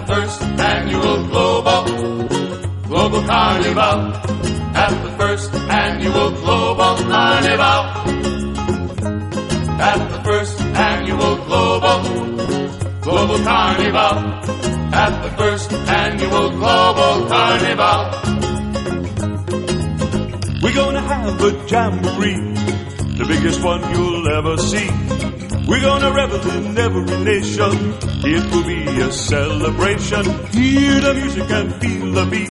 first annual Global Carnival. At the first annual Global Carnival. At the first annual Global Carnival. At the first annual Global Carnival. We're gonna have a jamboree, the biggest one you'll ever see. We're gonna revel in every nation. It will be a celebration. Hear the music and feel the beat.